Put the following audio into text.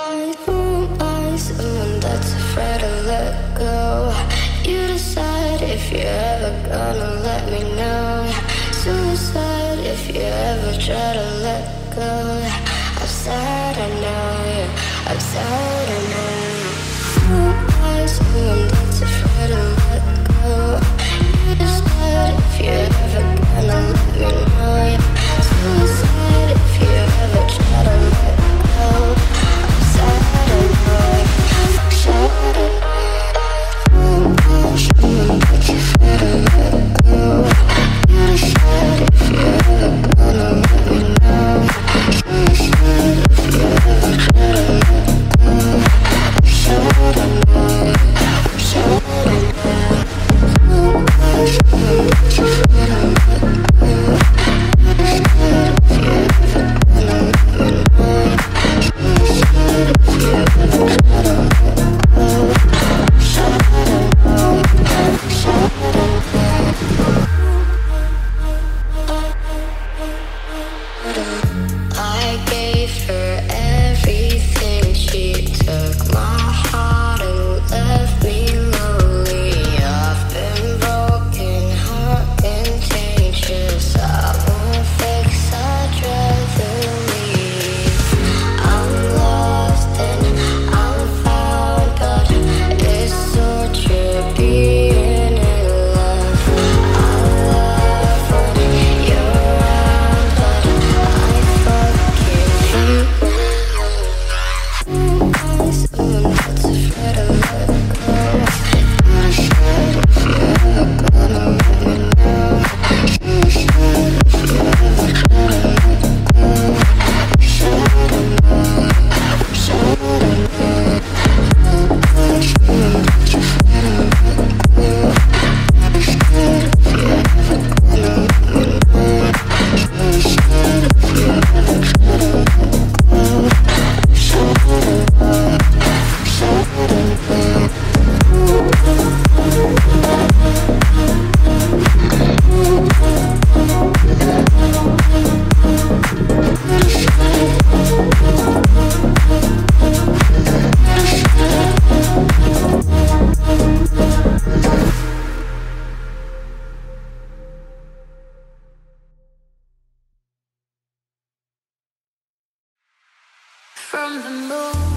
Someone that's afraid to let go. You decide if you're ever gonna let me know. Suicide if you ever try to let go. I'm sad, I know, yeah. I'm sad, I know. Someone that's afraid to let go. You decide if you're ever gonna let me know, yeah. Suicide if you ever try to let go. I'm sad, I know. I gave her everything. She took my heart and left me lonely. I've been broken, heart contagious. I won't fix, I'd rather leave. I'm lost and I'm found, but it's torture being in love. I love when you're around, but I fucking hate someone that's afraid to let go. You decide if you're ever gonna let me know. You decide if you're ever try to let go. I'm sad, I know. I'm sad, I know. Someone that's afraid to let go. You decide if you're ever gonna let me know. You decide if you're ever try to let go. I'm sad, I know. I'm sad, I know. From the moon